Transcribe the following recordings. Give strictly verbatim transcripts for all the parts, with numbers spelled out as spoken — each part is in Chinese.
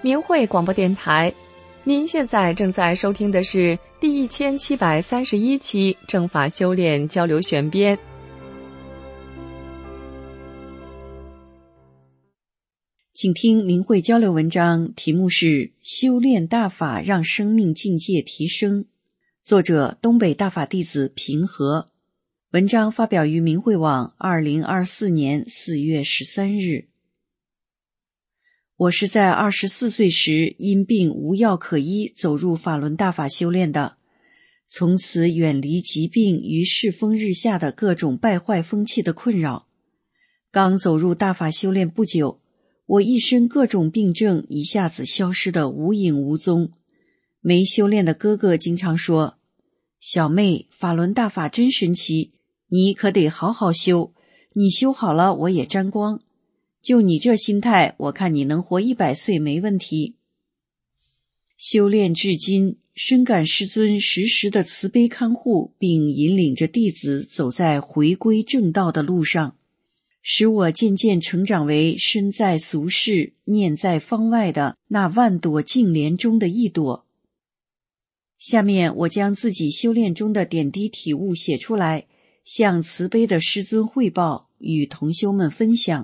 明慧广播电台，您现在正在收听的是第一千七百三十一期正法修炼交流选编。 请听明慧交流文章，题目是修炼大法让生命境界提升，作者东北大法弟子平和。文章发表于明慧网二零二四年四月十三日。我是在二十四岁时因病无药可医走入法轮大法修炼的，从此远离疾病与世风日下的各种败坏风气的困扰。刚走入大法修炼不久，我一身各种病症一下子消失得无影无踪。没修炼的哥哥经常说，小妹，法轮大法真神奇，你可得好好修，你修好了我也沾光。就你这心态，我看你能活一百岁没问题。修炼至今，深感师尊时时的慈悲看护，并引领着弟子走在回归正道的路上，使我渐渐成长为身在俗世、念在方外的那万朵净莲中的一朵。下面我将自己修炼中的点滴体悟写出来，向慈悲的师尊汇报，与同修们分享。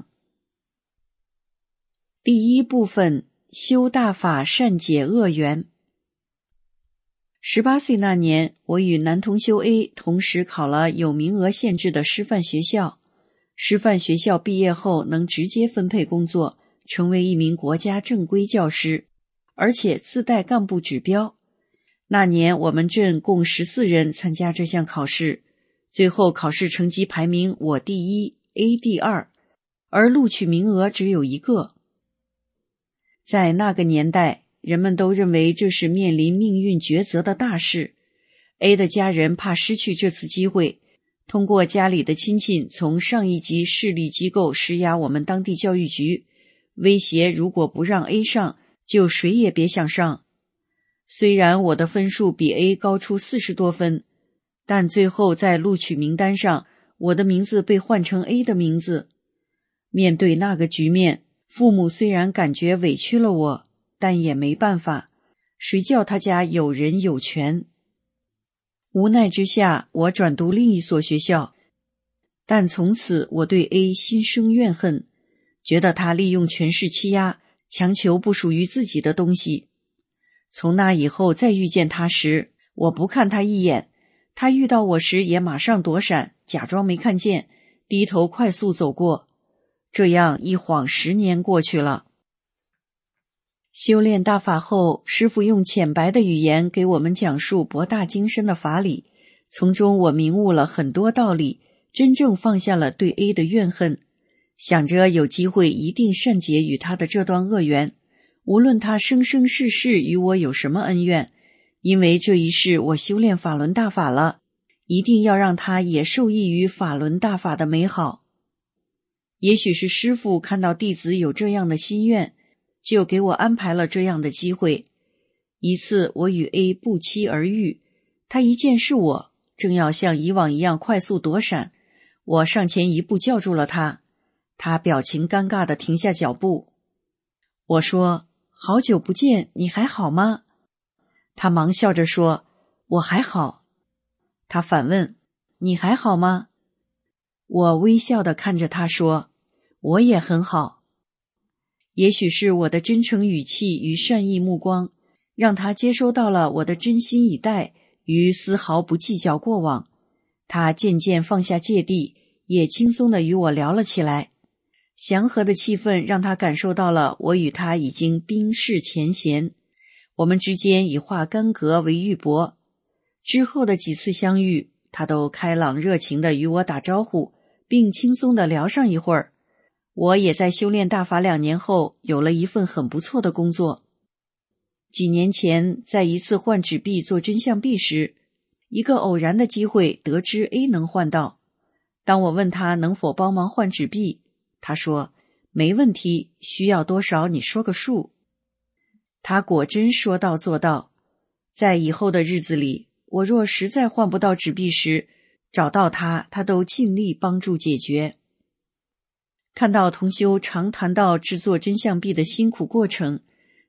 第一部分，修大法善解恶缘。十八岁那年，我与男同修 A 同时考了有名额限制的师范学校。师范学校毕业后能直接分配工作，成为一名国家正规教师，而且自带干部指标。那年我们镇共十四人参加这项考试，最后考试成绩排名我第一 ，A 第二，而录取名额只有一个。在那个年代，人们都认为这是面临命运抉择的大事。A 的家人怕失去这次机会，通过家里的亲戚从上一级市立机构施压我们当地教育局，威胁如果不让 A 上，就谁也别想上。虽然我的分数比 A 高出四十多分，但最后在录取名单上，我的名字被换成 A 的名字。面对那个局面，父母虽然感觉委屈了我，但也没办法，谁叫他家有人有权。无奈之下，我转读另一所学校，但从此我对 A 心生怨恨，觉得他利用权势欺压，强求不属于自己的东西。从那以后再遇见他时，我不看他一眼，他遇到我时也马上躲闪，假装没看见，低头快速走过。这样一晃十年过去了。修炼大法后，师父用浅白的语言给我们讲述博大精深的法理，从中我明悟了很多道理，真正放下了对 A 的怨恨，想着有机会一定善解与他的这段恶缘，无论他生生世世与我有什么恩怨，因为这一世我修炼法轮大法了，一定要让他也受益于法轮大法的美好。也许是师父看到弟子有这样的心愿，就给我安排了这样的机会。一次我与 A 不期而遇，他一见是我，正要像以往一样快速躲闪，我上前一步叫住了他，他表情尴尬地停下脚步。我说，好久不见，你还好吗？他忙笑着说，我还好。他反问，你还好吗？我微笑地看着他说，我也很好。也许是我的真诚语气与善意目光，让他接收到了我的真心以待与丝毫不计较过往。他渐渐放下芥蒂，也轻松地与我聊了起来。祥和的气氛让他感受到了我与他已经冰释前嫌，我们之间以化干戈为玉帛。之后的几次相遇，他都开朗热情地与我打招呼，并轻松地聊上一会儿。我也在修炼大法两年后，有了一份很不错的工作。几年前，在一次换纸币做真相币时，一个偶然的机会得知 A 能换到。当我问他能否帮忙换纸币，他说，没问题，需要多少你说个数。他果真说到做到。在以后的日子里，我若实在换不到纸币时，找到他，他都尽力帮助解决。看到同修常谈到制作真相币的辛苦过程，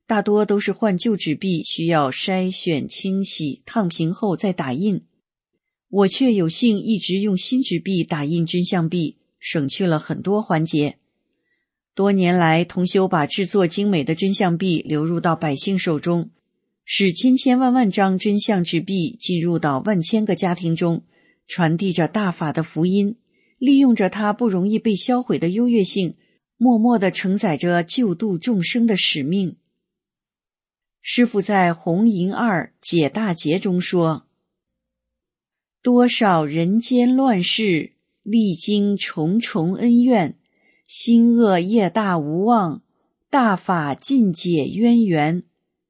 大多都是换旧纸币，需要筛选、清洗、烫平后再打印。我却有幸一直用新纸币打印真相币，省去了很多环节。多年来，同修把制作精美的真相币流入到百姓手中，使千千万万张真相纸币进入到万千个家庭中，传递着大法的福音，利用着它不容易被销毁的优越性，默默地承载着救度众生的使命。师父在红银二解大劫中说，多少人间乱世，历经重重恩怨，心恶业大无望，大法尽解渊源。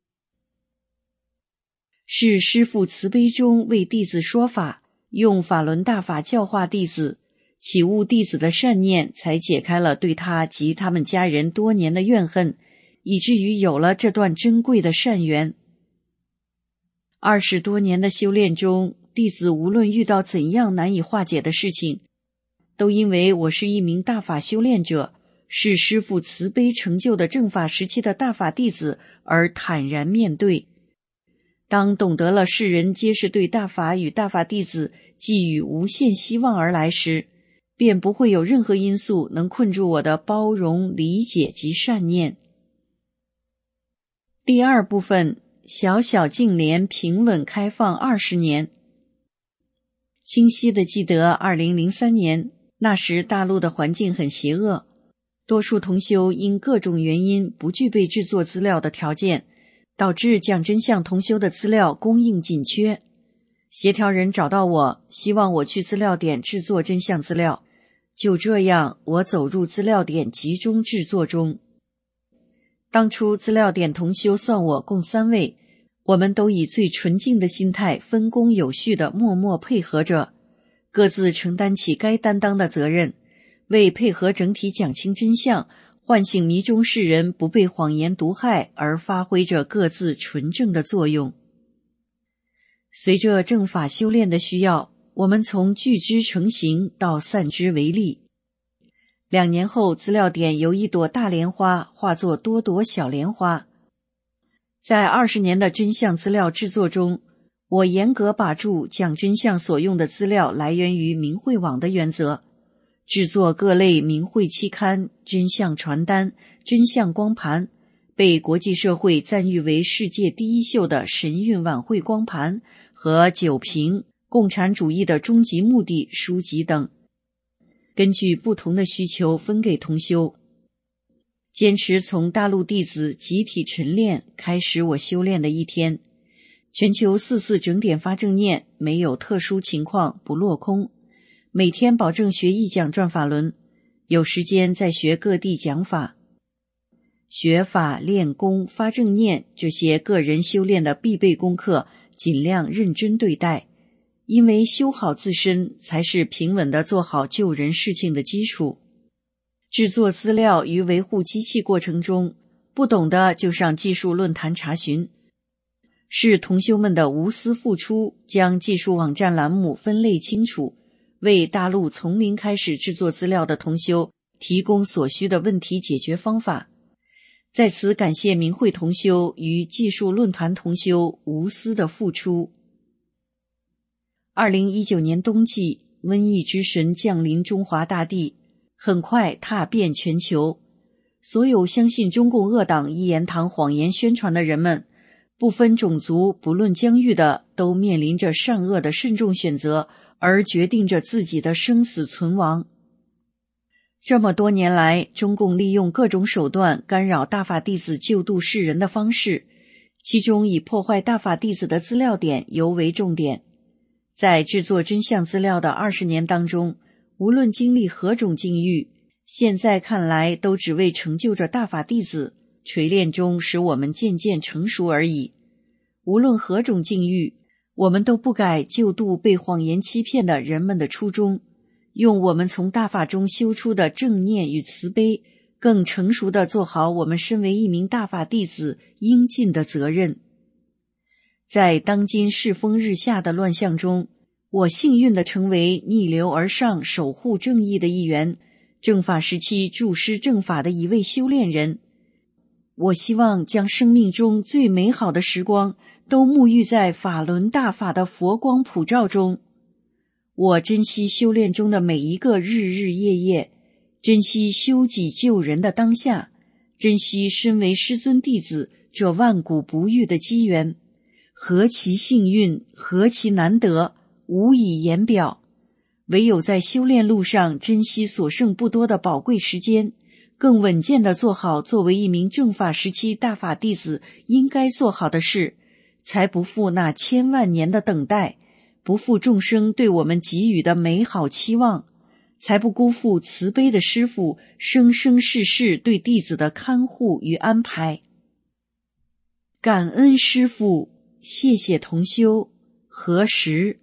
是师父慈悲中为弟子说法，用法轮大法教化弟子，启悟弟子的善念，才解开了对他及他们家人多年的怨恨，以至于有了这段珍贵的善缘。二十多年的修炼中，弟子无论遇到怎样难以化解的事情，都因为我是一名大法修炼者，是师父慈悲成就的正法时期的大法弟子，而坦然面对。当懂得了世人皆是对大法与大法弟子寄予无限希望而来时，便不会有任何因素能困住我的包容、理解及善念。第二部分，小小净莲平稳开放二十年。清晰地记得二零零三年，那时大陆的环境很邪恶，多数同修因各种原因不具备制作资料的条件，导致讲真相同修的资料供应紧缺。协调人找到我，希望我去资料点制作真相资料。就这样，我走入资料点集中制作中。当初资料点同修算我共三位，我们都以最纯净的心态分工有序地默默配合着，各自承担起该担当的责任，为配合整体讲清真相，唤醒迷中世人不被谎言毒害而发挥着各自纯正的作用。随着正法修炼的需要，我们从聚之成形到散之为粒。两年后，资料点由一朵大莲花化作多朵小莲花。在二十年的真相资料制作中，我严格把住讲真相所用的资料来源于明慧网的原则，制作各类明慧期刊、真相传单、真相光盘，被国际社会赞誉为世界第一秀的神韵晚会光盘和酒瓶、共产主义的终极目的书籍等，根据不同的需求分给同修。坚持从大陆弟子集体晨练开始我修炼的一天，全球四次整点发正念，没有特殊情况不落空，每天保证学一讲转法轮，有时间再学各地讲法。学法、练功、发正念这些个人修炼的必备功课，尽量认真对待，因为修好自身才是平稳地做好救人事情的基础。制作资料与维护机器过程中，不懂的就上技术论坛查询。是同修们的无私付出，将技术网站栏目分类清楚，为大陆从零开始制作资料的同修提供所需的问题解决方法。在此感谢明慧同修与技术论坛同修无私的付出。二零一九年冬季，瘟疫之神降临中华大地，很快踏遍全球。所有相信中共恶党一言堂谎言宣传的人们，不分种族不论疆域的，都面临着善恶的慎重选择，而决定着自己的生死存亡。这么多年来，中共利用各种手段干扰大法弟子救度世人的方式，其中以破坏大法弟子的资料点尤为重点。在制作真相资料的二十年当中，无论经历何种境遇，现在看来都只为成就着大法弟子，锤炼中使我们渐渐成熟而已。无论何种境遇，我们都不改救度被谎言欺骗的人们的初衷，用我们从大法中修出的正念与慈悲，更成熟地做好我们身为一名大法弟子应尽的责任。在当今世风日下的乱象中，我幸运地成为逆流而上守护正义的一员，正法时期助师正法的一位修炼人。 我希望将生命中最美好的时光都沐浴在法轮大法的佛光普照中。我珍惜修炼中的每一个日日夜夜，珍惜修己救人的当下，珍惜身为师尊弟子这万古不遇的机缘，何其幸运，何其难得，无以言表。唯有在修炼路上珍惜所剩不多的宝贵时间，更稳健地做好作为一名正法时期大法弟子应该做好的事，才不负那千万年的等待，不负众生对我们给予的美好期望，才不辜负慈悲的师父生生世世对弟子的看护与安排。感恩师父，谢谢同修，何时。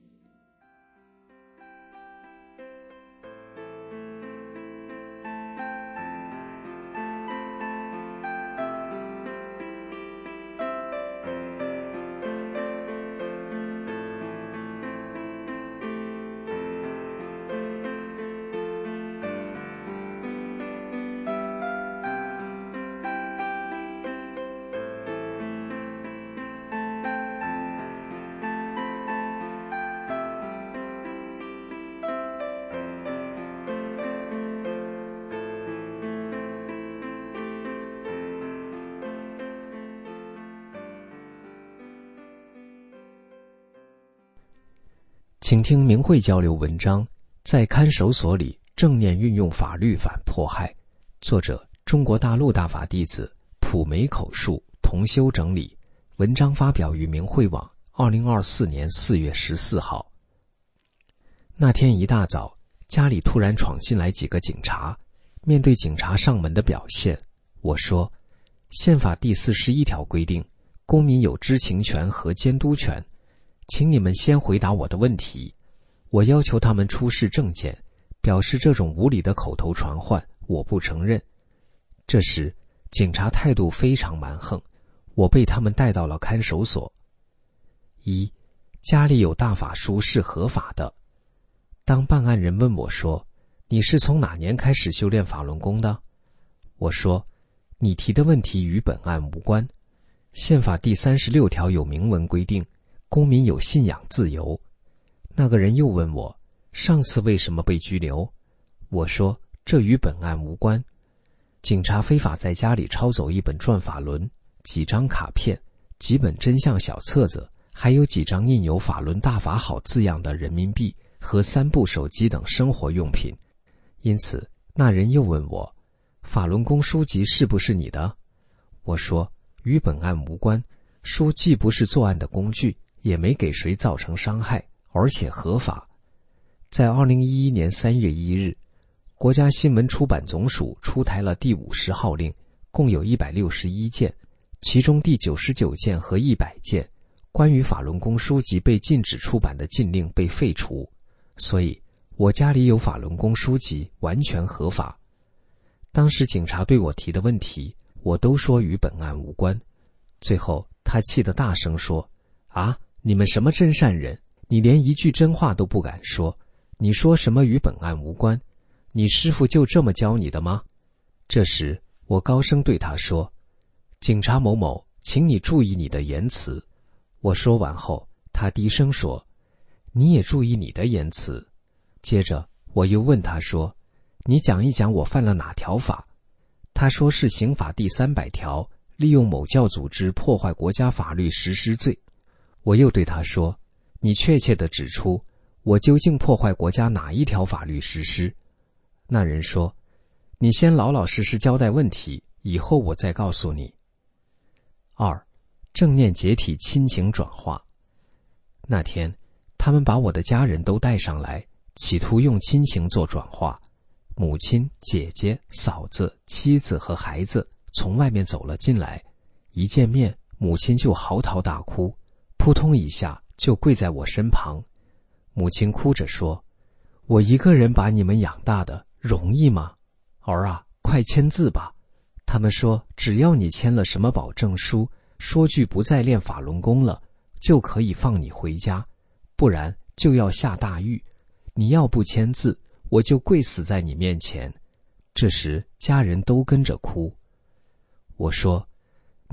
请听明慧交流文章，在看守所里正念运用法律反迫害，作者中国大陆大法弟子，普梅口述，同修整理，文章发表于明慧网二零二四年四月十四号。那天一大早，家里突然闯进来几个警察，面对警察上门的表现，我说，宪法第四十一条规定，公民有知情权和监督权，请你们先回答我的问题。我要求他们出示证件，表示这种无理的口头传唤我不承认。这时警察态度非常蛮横，我被他们带到了看守所。一，家里有大法书是合法的。当办案人问我说，你是从哪年开始修炼法轮功的？我说，你提的问题与本案无关。宪法第三十六条有明文规定，公民有信仰自由。那个人又问我，上次为什么被拘留？我说，这与本案无关。警察非法在家里抄走一本转法轮、几张卡片、几本真相小册子，还有几张印有法轮大法好字样的人民币和三部手机等生活用品。因此那人又问我，法轮功书籍是不是你的？我说，与本案无关，书既不是作案的工具，也没给谁造成伤害，而且合法。在二零一一年三月一日，国家新闻出版总署出台了第五十号令，共有一百六十一件，其中第九十九件和一百件关于法轮功书籍被禁止出版的禁令被废除，所以我家里有法轮功书籍完全合法。当时警察对我提的问题，我都说与本案无关。最后他气得大声说，啊，你们什么真善人，你连一句真话都不敢说，你说什么与本案无关？你师父就这么教你的吗？这时我高声对他说，警察某某，请你注意你的言辞。我说完后，他低声说，你也注意你的言辞。接着我又问他说，你讲一讲我犯了哪条法？他说是刑法第三百条，利用某教组织破坏国家法律实施罪。我又对他说，你确切地指出我究竟破坏国家哪一条法律实施？那人说，你先老老实实交代问题，以后我再告诉你。二，正念解体亲情转化。那天他们把我的家人都带上来，企图用亲情做转化。母亲、姐姐、嫂子、妻子和孩子从外面走了进来，一见面母亲就嚎啕大哭，扑通一下就跪在我身旁。母亲哭着说，我一个人把你们养大的容易吗？儿啊，快签字吧。他们说，只要你签了什么保证书，说句不再练法轮功了，就可以放你回家，不然就要下大狱。你要不签字，我就跪死在你面前。这时家人都跟着哭。我说，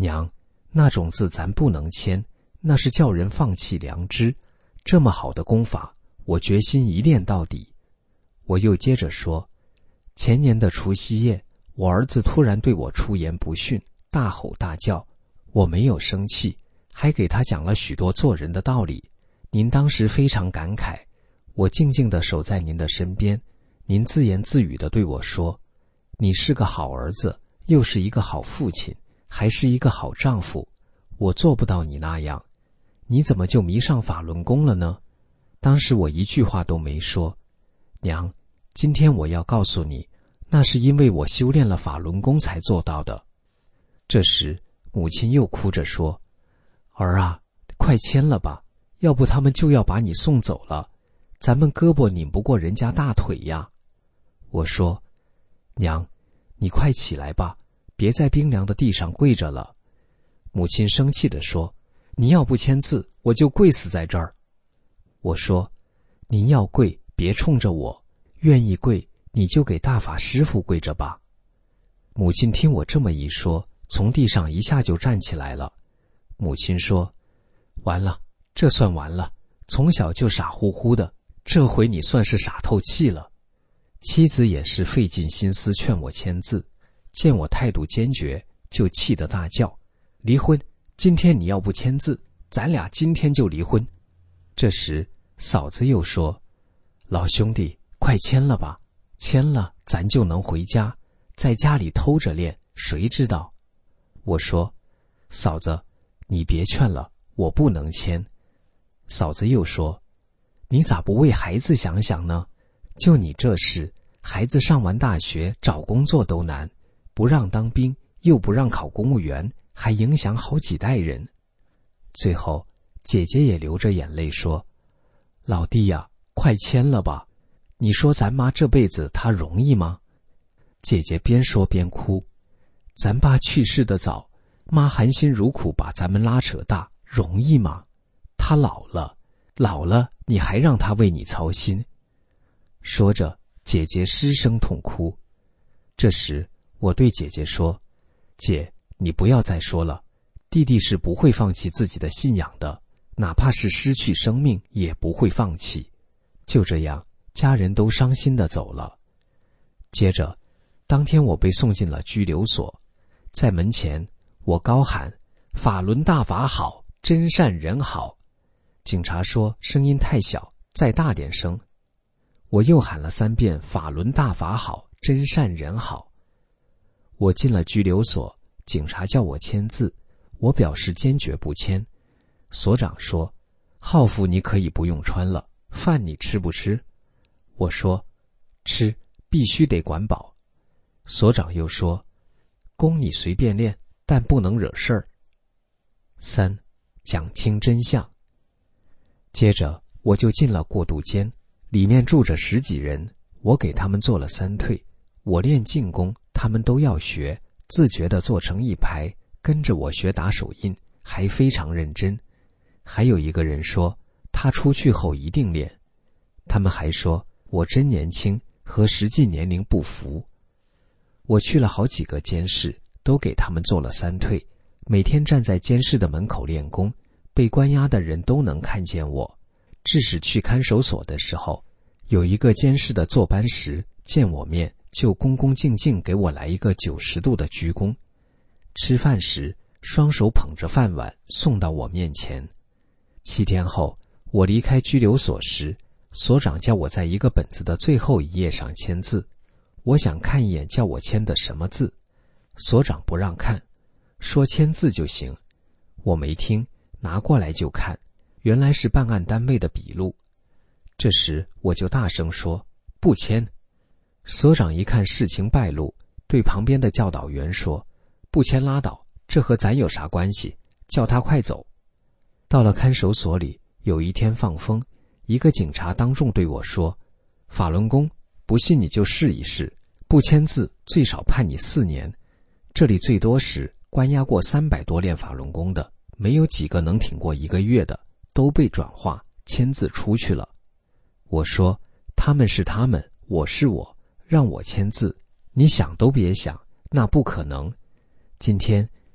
娘，那种字咱不能签，那是叫人放弃良知。这么好的功法，我决心一练到底。我又接着说，前年的除夕夜，我儿子突然对我出言不逊，大吼大叫，我没有生气，还给他讲了许多做人的道理。您当时非常感慨，我静静地守在您的身边，您自言自语地对我说，你是个好儿子，又是一个好父亲，还是一个好丈夫，我做不到你那样，你怎么就迷上法轮功了呢？当时我一句话都没说。娘，今天我要告诉你，那是因为我修炼了法轮功才做到的。这时母亲又哭着说，儿啊，快签了吧，要不他们就要把你送走了，咱们胳膊拧不过人家大腿呀。我说，娘，你快起来吧，别在冰凉的地上跪着了。母亲生气地说，你要不签字，我就跪死在这儿。我说，您要跪，别冲着我，愿意跪，你就给大法师父跪着吧。母亲听我这么一说，从地上一下就站起来了。母亲说，完了，这算完了，从小就傻乎乎的，这回你算是傻透气了。妻子也是费尽心思劝我签字，见我态度坚决，就气得大叫，离婚，今天你要不签字，咱俩今天就离婚。这时嫂子又说，老兄弟，快签了吧，签了咱就能回家，在家里偷着练，谁知道？我说，嫂子，你别劝了，我不能签。嫂子又说，你咋不为孩子想想呢？就你这事，孩子上完大学找工作都难，不让当兵，又不让考公务员，还影响好几代人。最后姐姐也流着眼泪说，老弟呀，快签了吧，你说咱妈这辈子她容易吗？姐姐边说边哭，咱爸去世的早，妈含辛茹苦把咱们拉扯大，容易吗？她老了，老了你还让她为你操心。说着，姐姐失声痛哭。这时我对姐姐说，姐，你不要再说了，弟弟是不会放弃自己的信仰的，哪怕是失去生命也不会放弃。就这样，家人都伤心地走了。接着，当天我被送进了拘留所，在门前我高喊，法轮大法好，真善人好。警察说声音太小，再大点声。我又喊了三遍，法轮大法好，真善人好。我进了拘留所，警察叫我签字，我表示坚决不签。所长说，号服你可以不用穿了，饭你吃不吃？我说，吃，必须得管饱。所长又说，功你随便练，但不能惹事儿。三，讲清真相。接着我就进了过渡间，里面住着十几人，我给他们做了三退。我练静功，他们都要学，自觉地坐成一排，跟着我学打手印，还非常认真。还有一个人说，他出去后一定练。他们还说我真年轻，和实际年龄不符。我去了好几个监室，都给他们做了三退，每天站在监室的门口练功，被关押的人都能看见我。致使去看守所的时候，有一个监室的坐班时见我面，就恭恭敬敬给我来一个九十度的鞠躬。吃饭时，双手捧着饭碗送到我面前。七天后，我离开拘留所时，所长叫我在一个本子的最后一页上签字。我想看一眼叫我签的什么字，所长不让看，说签字就行。我没听，拿过来就看，原来是办案单位的笔录。这时我就大声说，不签。所长一看事情败露，对旁边的教导员说，不签拉倒，这和咱有啥关系，叫他快走。到了看守所里，有一天放风，一个警察当众对我说，法轮功，不信你就试一试，不签字最少判你四年。这里最多时关押过三百多练法轮功的，没有几个能挺过一个月的，都被转化签字出去了。我说，他们是他们，我是我，让我签字，你想都别想，那不可能。今天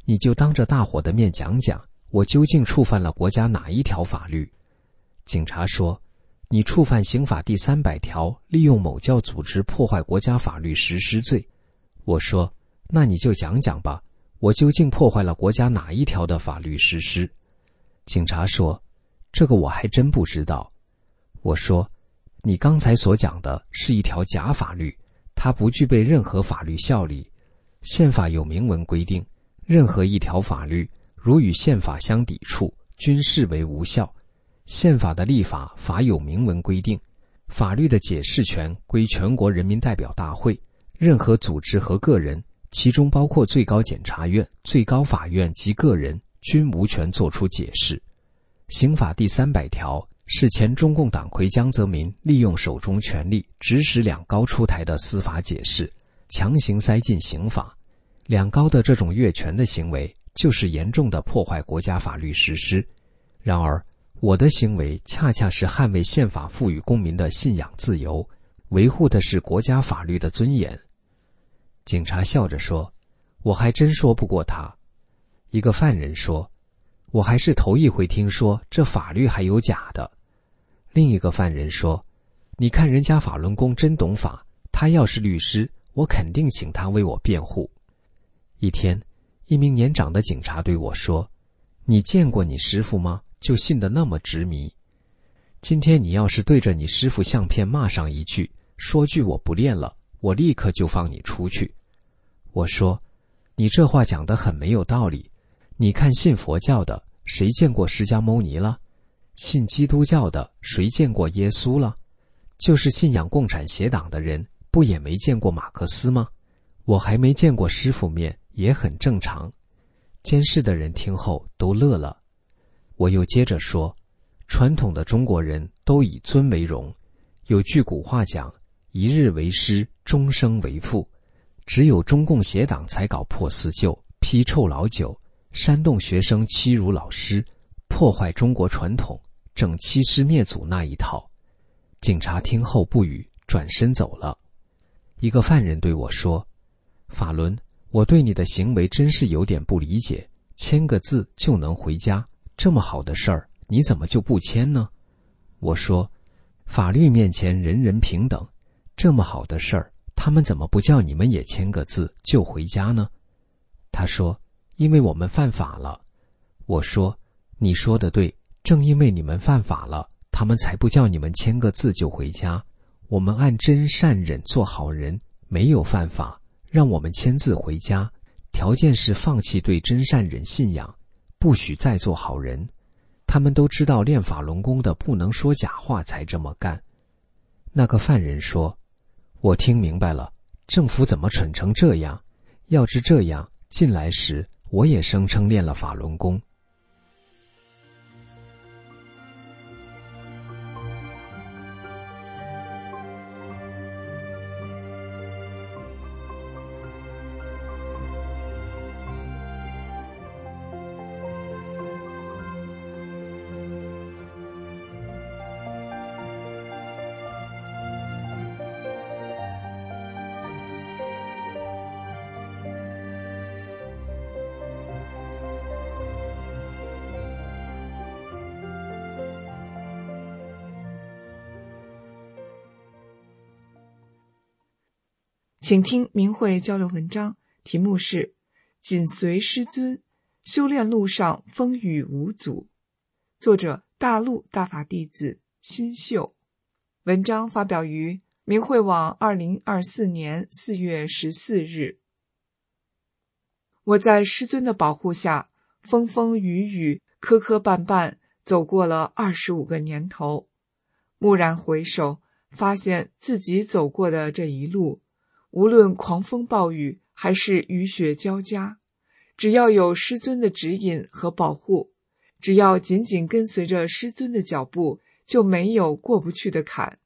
你就当着大伙的面讲讲，我究竟触犯了国家哪一条法律？警察说，你触犯刑法第三百条，利用某教组织破坏国家法律实施罪。我说，那你就讲讲吧，我究竟破坏了国家哪一条的法律实施？警察说，这个我还真不知道。我说，你刚才所讲的是一条假法律，它不具备任何法律效力。宪法有明文规定，任何一条法律如与宪法相抵触，均视为无效。宪法的立法法有明文规定，法律的解释权归全国人民代表大会，任何组织和个人，其中包括最高检察院、最高法院及个人，均无权作出解释。刑法第三百条是前中共党魁江泽民利用手中权力指使两高出台的司法解释，强行塞进刑法。两高的这种越权的行为，就是严重的破坏国家法律实施。然而，我的行为恰恰是捍卫宪法赋予公民的信仰自由，维护的是国家法律的尊严。警察笑着说，我还真说不过他。一个犯人说，我还是头一回听说这法律还有假的。另一个犯人说，你看人家法轮功真懂法，他要是律师，我肯定请他为我辩护。一天，一名年长的警察对我说，你见过你师父吗？就信得那么执迷。今天你要是对着你师父相片骂上一句，说句我不练了，我立刻就放你出去。我说，你这话讲得很没有道理。你看信佛教的，谁见过释迦牟尼了？信基督教的，谁见过耶稣了？就是信仰共产协党的人，不也没见过马克思吗？我还没见过师父面，也很正常。监视的人听后都乐了。我又接着说，传统的中国人都以尊为荣，有句古话讲，一日为师，终生为父。只有中共协党才搞破四旧，批臭老九，煽动学生欺辱老师，破坏中国传统，整欺师灭祖那一套。警察听后不语，转身走了。一个犯人对我说，法轮，我对你的行为真是有点不理解，签个字就能回家，这么好的事儿，你怎么就不签呢？我说，法律面前人人平等，这么好的事儿，他们怎么不叫你们也签个字就回家呢？他说，因为我们犯法了。我说，你说的对，正因为你们犯法了，他们才不叫你们签个字就回家。我们按真善忍做好人，没有犯法，让我们签字回家，条件是放弃对真善忍信仰，不许再做好人。他们都知道练法轮功的不能说假话，才这么干。那个犯人说，我听明白了，政府怎么蠢成这样？要知这样，进来时我也声称练了法轮功。 请听明慧交流文章，题目是紧随师尊，修炼路上风雨无阻，作者大陆大法弟子新秀。文章发表于明慧网二零二四年四月十四日。我在师尊的保护下，风风雨雨，磕磕绊绊，走过了二十五个年头。蓦然回首，发现自己走过的这一路，无论狂风暴雨还是雨雪交加，只要有师尊的指引和保护，只要紧紧跟随着师尊的脚步，就没有过不去的坎。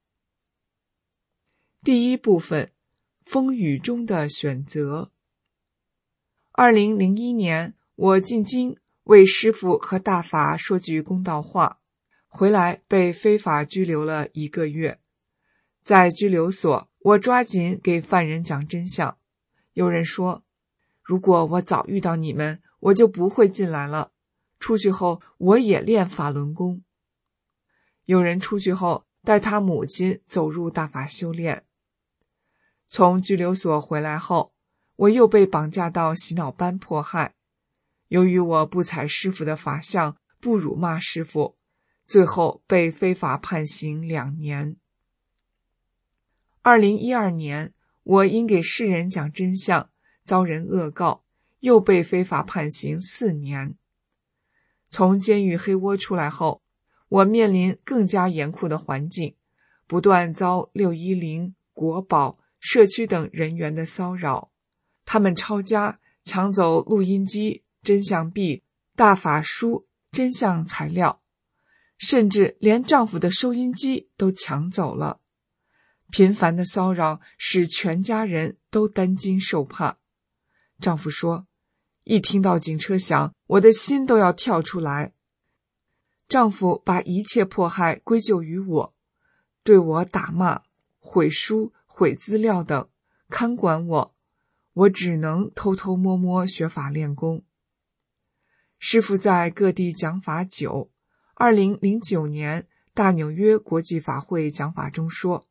第一部分，风雨中的选择。二零零一年，我进京为师父和大法说句公道话，回来被非法拘留了一个月。在拘留所，我抓紧给犯人讲真相。有人说，如果我早遇到你们， 我就不会进来了。出去后，我也练法轮功。有人出去后，带他母亲走入大法修炼。从拘留所回来后，我又被绑架到洗脑班迫害。由于我不踩师父的法相，不辱骂师父，最后被非法判刑两年。二零一二年，我因给世人讲真相，遭人恶告，又被非法判刑四年。从监狱黑窝出来后，我面临更加严酷的环境，不断遭六一零、国保、社区等人员的骚扰。他们抄家，抢走录音机、真相币、大法书、真相材料，甚至连丈夫的收音机都抢走了。频繁的骚扰使全家人都担惊受怕。丈夫说，一听到警车响，我的心都要跳出来。丈夫把一切迫害归咎于我，对我打骂、毁书、毁资料等，看管我，我只能偷偷摸摸学法练功。师父在各地讲法久，二零零九年大纽约国际法会讲法中说，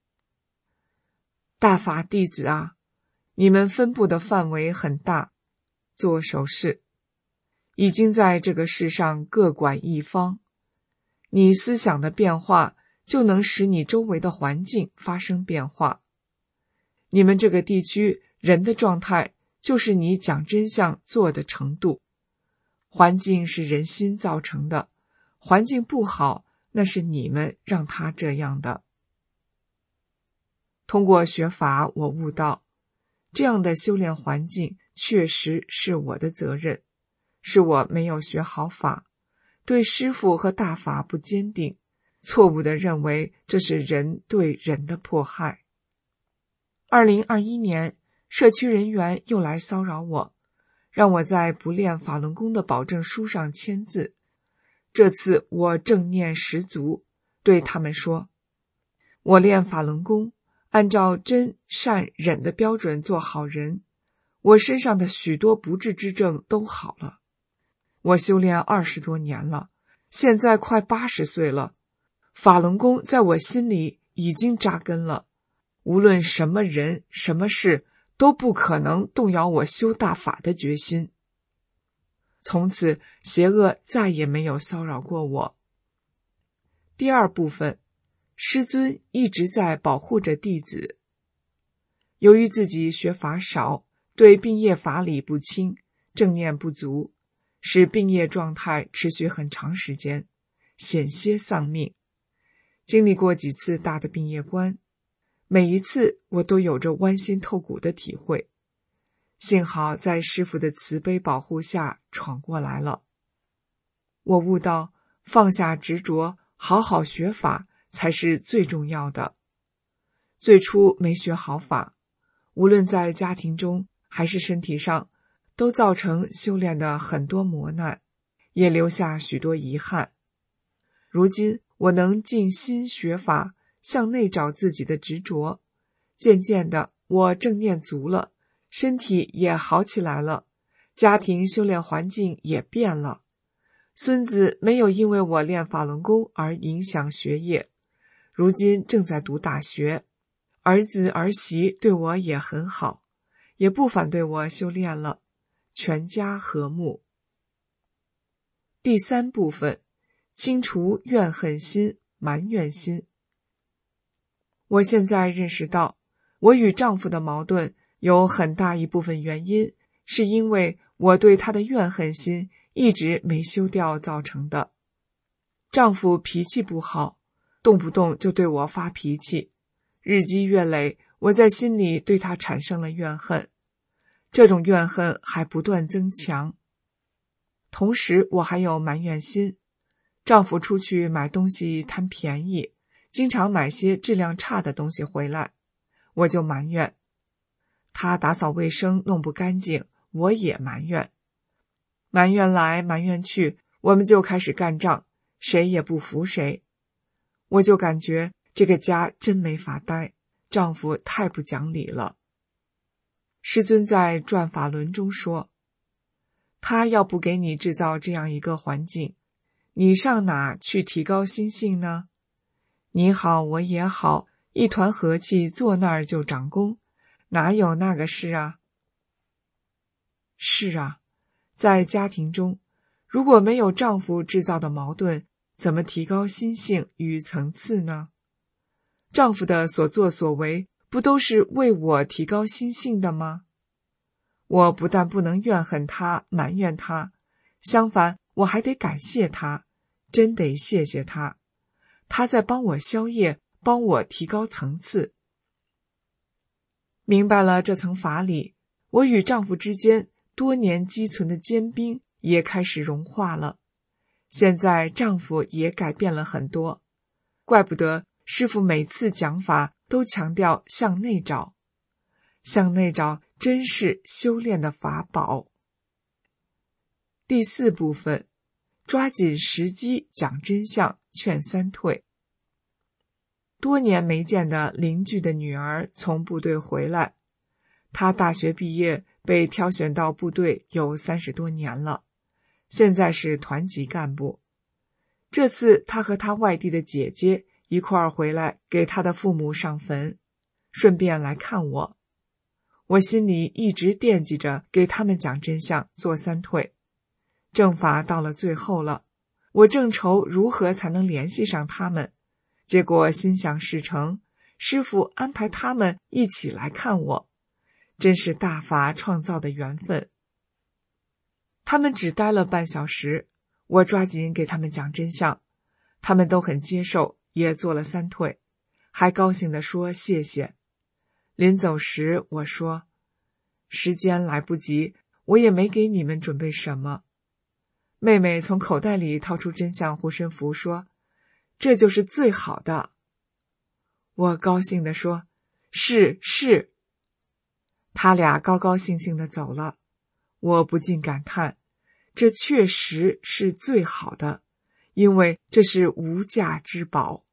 大法弟子啊，你们分布的范围很大，做手势，已经在这个世上各管一方。你思想的变化，就能使你周围的环境发生变化。你们这个地区人的状态，就是你讲真相做的程度。环境是人心造成的，环境不好，那是你们让它这样的。通过学法，我悟到，这样的修炼环境确实是我的责任，是我没有学好法，对师父和大法不坚定，错误地认为这是人对人的迫害。二零二一年，社区人员又来骚扰我，让我在不练法轮功的保证书上签字。这次我正念十足，对他们说，我练法轮功，按照真善忍的标准做好人，我身上的许多不治之症都好了。我修炼二十多年了，现在快八十岁了，法轮功在我心里已经扎根了，无论什么人什么事都不可能动摇我修大法的决心。从此邪恶再也没有骚扰过我。第二部分，师尊一直在保护着弟子。由于自己学法少，对病业法理不清，正念不足，使病业状态持续很长时间，险些丧命。经历过几次大的病业关，每一次我都有着剜心透骨的体会。幸好在师父的慈悲保护下闯过来了。我悟到，放下执着，好好学法才是最重要的。最初没学好法，无论在家庭中还是身体上，都造成修炼的很多磨难，也留下许多遗憾。如今我能静心学法，向内找自己的执着，渐渐的我正念足了，身体也好起来了，家庭修炼环境也变了。孙子没有因为我练法轮功而影响学业，如今正在读大学，儿子儿媳对我也很好，也不反对我修炼了，全家和睦。第三部分，清除怨恨心、埋怨心。我现在认识到，我与丈夫的矛盾有很大一部分原因，是因为我对他的怨恨心一直没修掉造成的。丈夫脾气不好，动不动就对我发脾气，日积月累，我在心里对他产生了怨恨，这种怨恨还不断增强。同时我还有埋怨心，丈夫出去买东西贪便宜，经常买些质量差的东西回来，我就埋怨。他打扫卫生弄不干净，我也埋怨。埋怨来埋怨去，我们就开始干仗，谁也不服谁。我就感觉这个家真没法待，丈夫太不讲理了。师尊在转法轮中说， 他要不给你制造这样一个环境，你上哪去提高心性呢？你好我也好，一团和气坐那儿就长功，哪有那个事啊？是啊，在家庭中，如果没有丈夫制造的矛盾，怎么提高心性与层次呢？丈夫的所作所为，不都是为我提高心性的吗？我不但不能怨恨他、埋怨他，相反，我还得感谢他，真得谢谢他。他在帮我消业，帮我提高层次。明白了这层法理，我与丈夫之间多年积存的坚冰也开始融化了。现在丈夫也改变了很多，怪不得师父每次讲法都强调向内找，向内找真是修炼的法宝。第四部分，抓紧时机讲真相，劝三退。多年没见的邻居的女儿从部队回来，她大学毕业，被挑选到部队有三十多年了，现在是团级干部。这次她和她外地的姐姐一块儿回来，给她的父母上坟，顺便来看我。我心里一直惦记着给他们讲真相，做三退。正法到了最后了，我正愁如何才能联系上他们，结果心想事成，师父安排他们一起来看我，真是大法创造的缘分。他们只待了半小时，我抓紧给他们讲真相，他们都很接受，也做了三退，还高兴地说谢谢。临走时我说，时间来不及，我也没给你们准备什么。妹妹从口袋里掏出真相护身符说，这就是最好的。我高兴地说，是是。他俩高高兴兴地走了，我不禁感叹，这确实是最好的，因为这是无价之宝。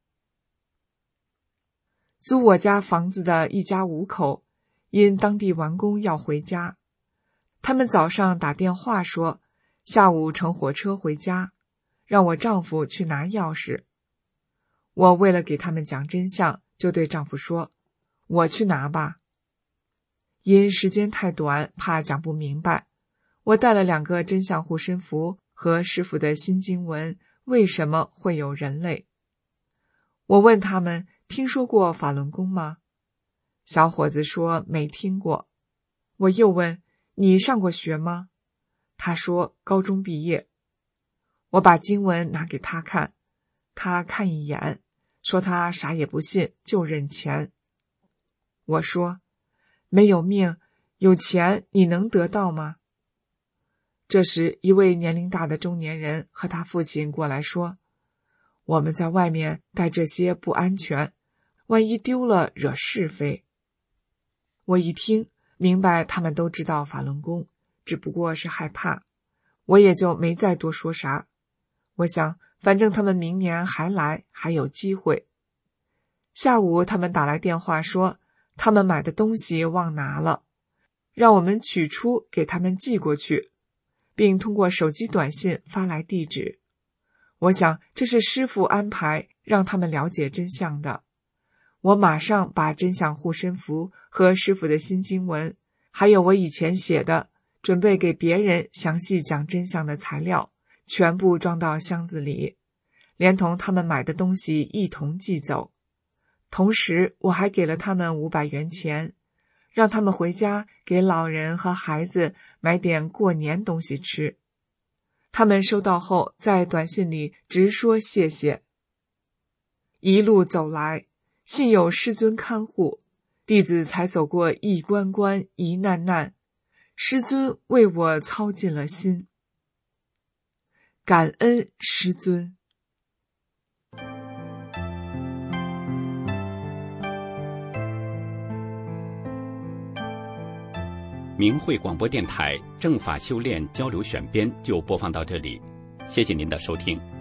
租我家房子的一家五口，因当地完工要回家，他们早上打电话说，下午乘火车回家，让我丈夫去拿钥匙。我为了给他们讲真相，就对丈夫说，我去拿吧。因时间太短，怕讲不明白，我带了两个真相护身符和师父的新经文，为什么会有人类？我问他们，听说过法轮功吗？小伙子说没听过。我又问，你上过学吗？他说高中毕业。我把经文拿给他看，他看一眼，说他啥也不信，就认钱。我说，没有命，有钱你能得到吗？这时一位年龄大的中年人和他父亲过来说，我们在外面带这些不安全，万一丢了惹是非。我一听明白他们都知道法轮功，只不过是害怕，我也就没再多说啥。我想反正他们明年还来，还有机会。下午他们打来电话说，他们买的东西忘拿了，让我们取出给他们寄过去，并通过手机短信发来地址。我想这是师父安排让他们了解真相的。我马上把真相护身符和师父的新经文，还有我以前写的准备给别人详细讲真相的材料，全部装到箱子里，连同他们买的东西一同寄走。同时我还给了他们五百元钱，让他们回家给老人和孩子买点过年东西吃。他们收到后在短信里直说谢谢。一路走来，幸有师尊看护，弟子才走过一关关一难难，师尊为我操尽了心。感恩师尊。 明慧广播电台正法修炼交流选编就播放到这里，谢谢您的收听。